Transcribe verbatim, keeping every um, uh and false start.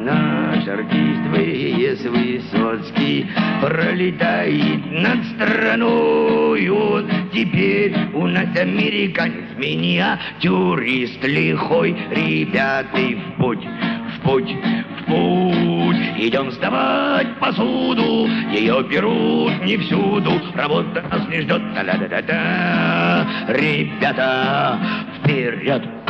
Наш артист вэ эс Высоцкий пролетает над страною. Теперь у нас американец миниатюрист лихой. Ребята, в путь, в путь, в путь. Идем сдавать посуду, ее берут не всюду. Работа нас не ждет, та-ля-да-да-да. Ребята, вперед!